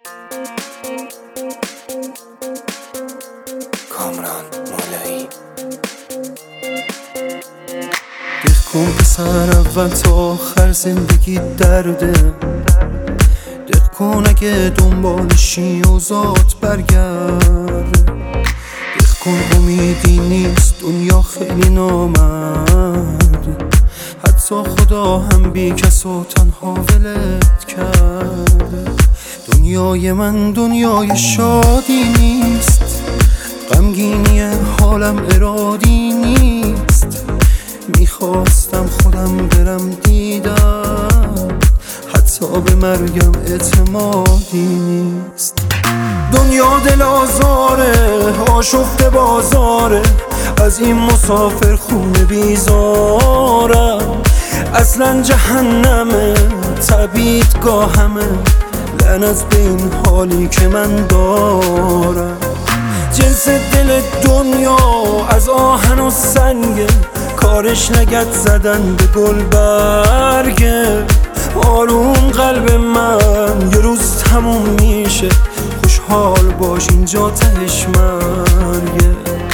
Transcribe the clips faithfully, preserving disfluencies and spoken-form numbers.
کامران مولایی. دق کن پسر اول تا آخر زندگی درده، دق کن اگه دنبالشی و ذات برگرد، دق کن امیدی نیست دنیا خیلی نامرد، حتی خدا هم بی کس و تنها ولت کرد. دنیای من دنیای شادی نیست، غمگینی حالم ارادی نیست، میخواستم خودم برم دیدم، حتی به مرگم اعتمادی نیست. دنیا دل آزاره، آشفته بازاره، از این مسافر خونه بیزارم، اصلا جهنمه تبیدگاهمه، لعنت به این حالی که من دارم. جنس دل دنیا از آهن و سنگه، کارش نگت زدن به گل برگه، آروم قلب من یه روز تموم میشه، خوشحال باش اینجا تهش مرگه.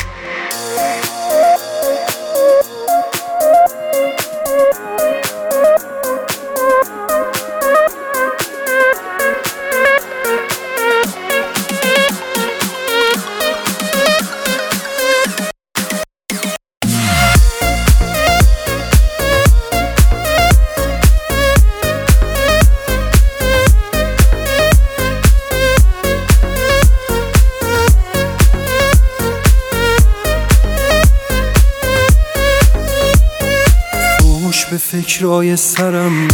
به فکرای سرم،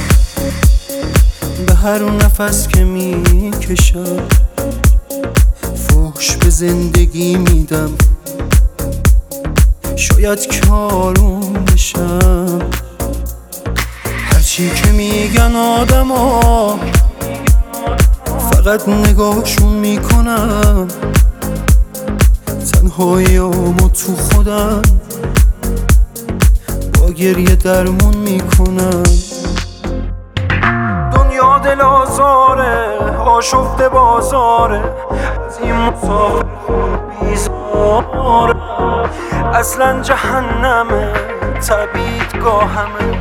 به هر نفس که میکشم، فحش به زندگی میدم، شاید که آروم بشم. هرچی که میگن آدما فقط نگاهشون میکنم، تنهاییامو تو خودم با گریه درمون میکنم. دنیا دل آزاره، آشفته بازاره، از این مسافر خون بیزاره، اصلا جهنمه تبیدگاهمه.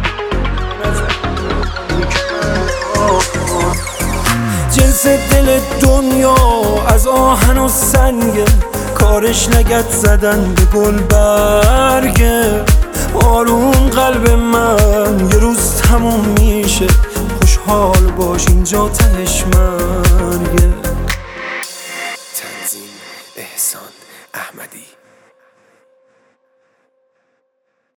جنس دل دنیا از آهن و سنگه، کارش نگت زدن به گل برگه، آروم قلب من یه روز تموم میشه، خوشحال باش اینجا تهش مرگه. تنظیم احسان احمدی.